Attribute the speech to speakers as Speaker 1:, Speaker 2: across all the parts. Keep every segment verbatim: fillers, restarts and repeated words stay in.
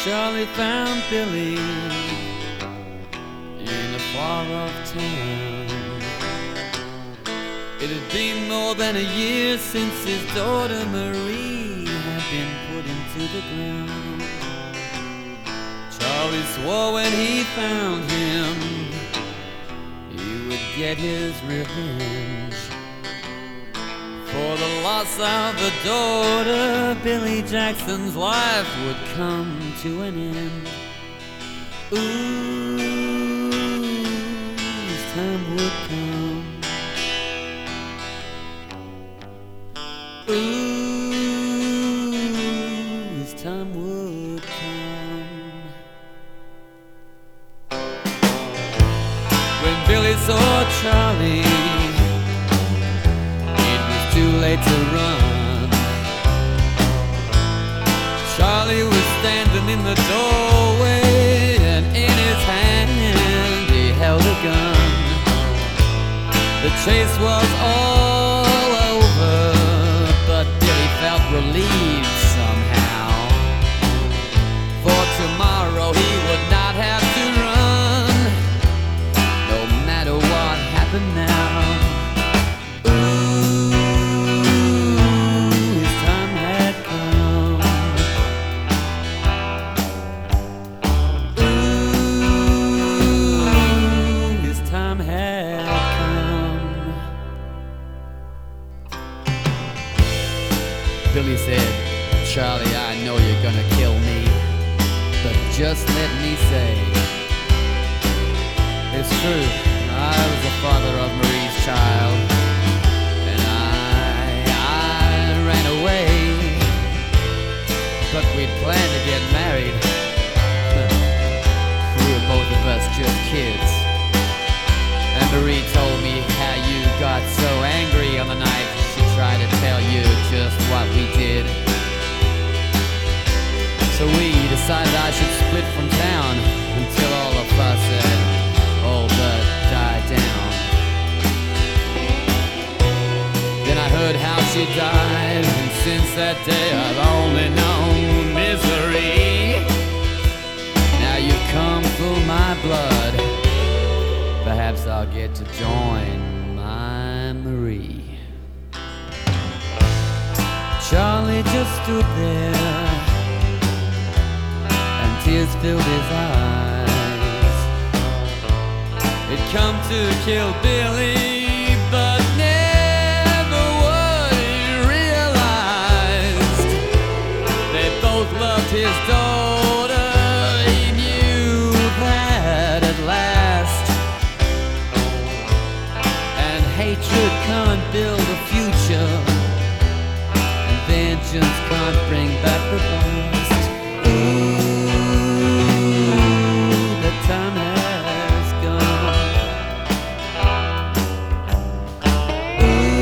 Speaker 1: Charlie found Billy in a far-off town. It had been more than a year since his daughter Marie had been put into the ground. Charlie swore when he found him he would get his revenge for the loss of the daughter. Billy Jackson's life would come to an end. Ooh, his time would come. Ooh, his time would come. When Billy saw Charlie, it was too late to run. Charlie was standing in the doorway, and in his hand he held a gun. The chase was all over, but Billy felt relieved somehow, for tomorrow he would not have to run, no matter what happened now. Ooh, his time had come. Ooh, his time had come. Billy said, "Charlie, I know you're gonna kill me, but just let me say, it's true, I was the father of Marie's child, and I, I ran away, but we'd planned to get married. We were both of us just kids, and Marie told me how you got so angry on the night she tried to tell you just what we did. So we decided I should split from town until all the fuss and all that died down. Then I heard how she died, and since that day I've only known misery. Now you've come for my blood, perhaps I'll get to join my Marie." Charlie just stood there, and tears filled his eyes. It come to kill Billy, but never what he realized. They both loved his daughter, he knew that at last. And hatred can't build a future, and vengeance can't bring back the past. Ooh, the time has gone.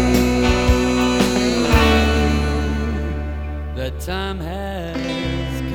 Speaker 1: Ooh, the time has gone.